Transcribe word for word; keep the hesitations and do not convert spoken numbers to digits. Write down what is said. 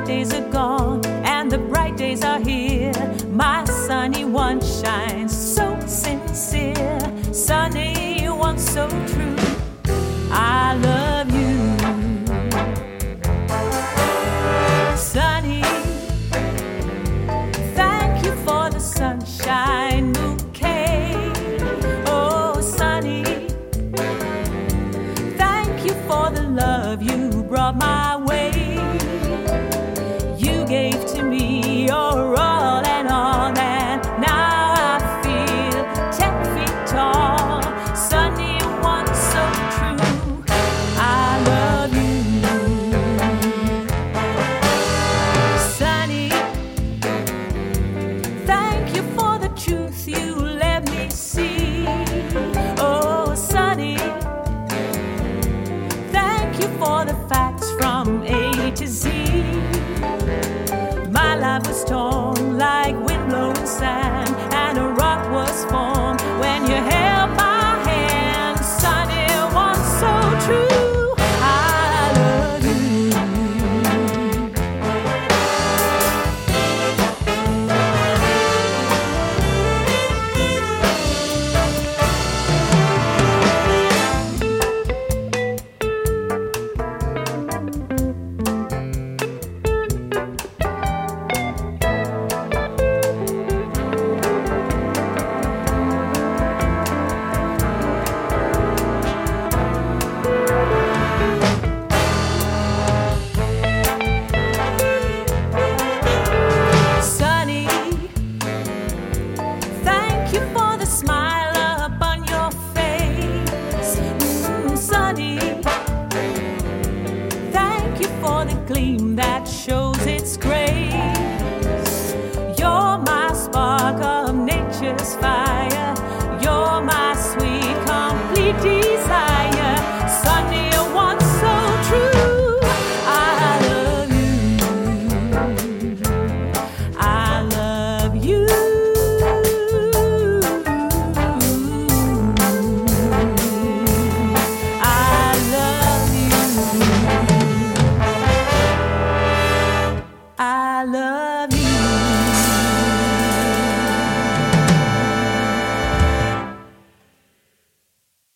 days are gone and the bright days are here. My sunny one shines so sincere, sunny one so true. I love you, sunny. Thank you for the sunshine bouquet. Oh, sunny, thank you for the love you brought my way. You gave to me your all and all, and now I feel ten feet tall. Sunny one so true. I love you, sunny. Thank you for the truth you let me see. Oh, sunny. Thank you for the facts from A to Z. My life was torn like wind blowing sand, and a rock was formed when you held my hand. Sunny one so true. I love you. Sunny, thank you for the smile upon your face. Mm, sunny, thank you for the gleam that shows its grace. You're my spark of nature's fire. You're my sweet, complete desire. Sunny, one so true. I love you. I love you. I love you. I love